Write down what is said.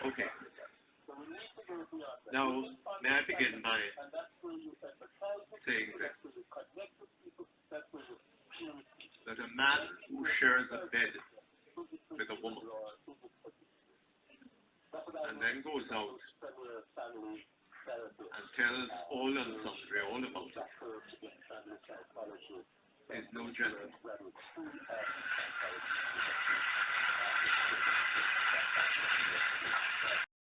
Okay. Now, may I begin by saying this, that a man who shares a bed with a woman and then goes out and tells all and sundry all about it is no gentleman.